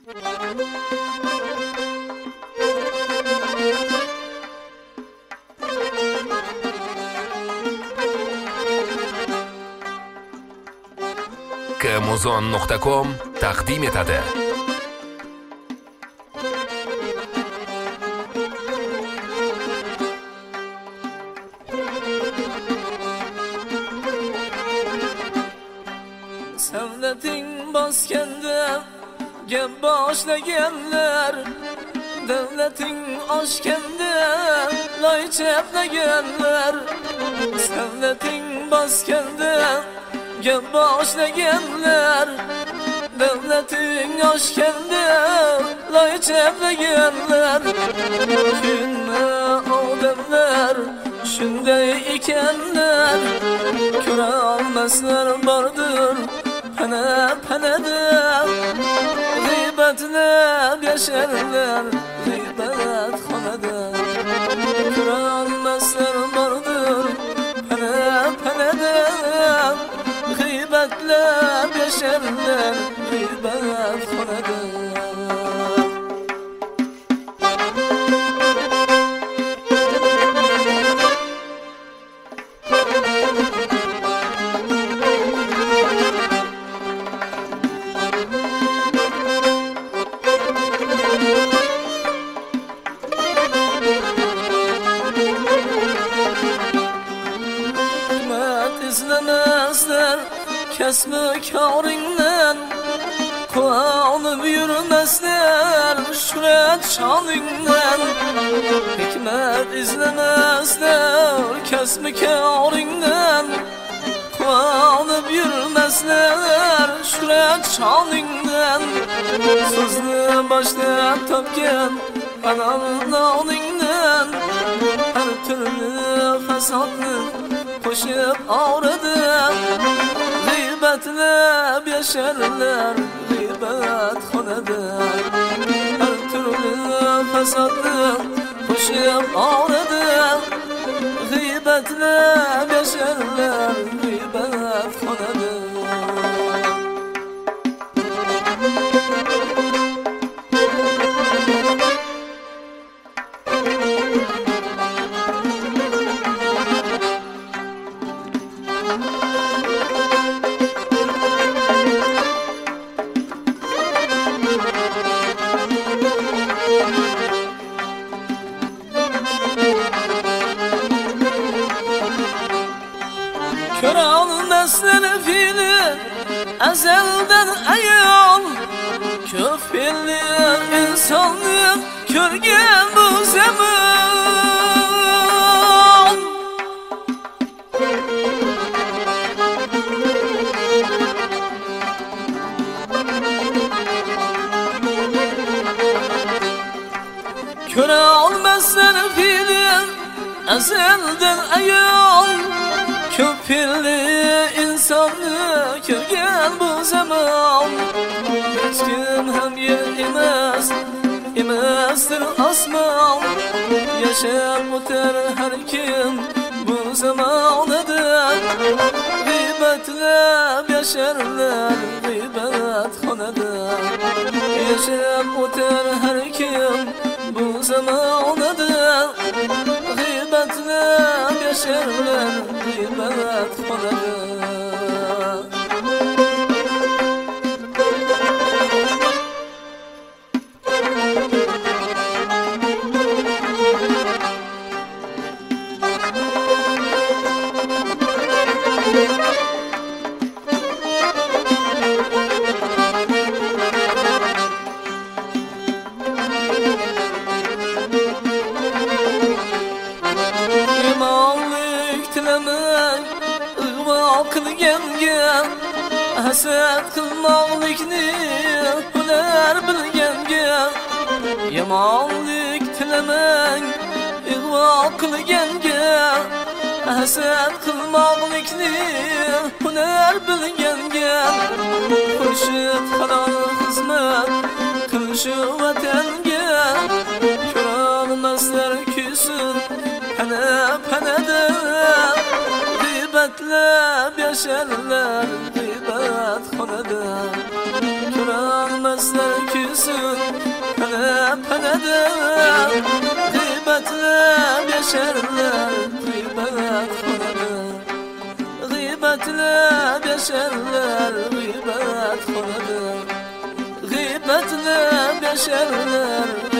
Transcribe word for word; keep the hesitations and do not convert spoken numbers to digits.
kmuzon nuqta com taqdim etadi. Savlating bosganda gap boshlaganlar, davlating oshganda loy chaplaganlar. Savlating bosganda gap boshlaganlar, davlating oshganda loy chaplaganlar. Shunma odamlar shunday ekanlar, ko'ra olmaslar bordir pana panada. G'iybatlab yasharlar g'iybat xonada, ko'ra olmaslar bordir pana panada. G'iybatlab yasharlar g'iybat xonada. İzlemezler kesme kârinden, quvonib yurmaslar shuhrat shoningdan. Hikmat izlemezler kesme kârinden, quvonib yurmaslar shuhrat shoningdan. So'zni boshlab topgan halol noningdan, har turli fasodni qo'shib avradi. G'iybatlab yasharlar g'iybat xonada, har turli fasodni qo'shib avradi. G'iybatlab yasharlar g'iybat xonada. Ko'ra olmaslar fe'li azaldan ayol, ko'p fe'li insonni ko'rgan bu zamon. Ko'ra olmaslar fe'li azaldan ayol, ko'p fe'li insonni ko'rgan bu zamon. Hech kim ham yer emas, emasdir osmon. Yashab o'tar har kim bu zamonada. G'iybatlab yasharlar g'iybat xonada, yashab o'tar har kim bu zamonada. G'iybatlab yasharlar g'iybat xonada. Qilganga hasad qilmoqlikni ular bilganga. Yomonlik tilamang ig'vo qilganga, hasad qilmoqlikni ular bilganga. Qo'shib halol xizmat qilishi vatanga, ko'rolmaslar kuysin pana panada. G'iybatlab yasharlar g'iybat xonada, ko'ra dostlar küsün Pane panedir Gıybetle beşerler Gıybet konadır Gıybetle beşerler Gıybet konadır Gıybetle beşerler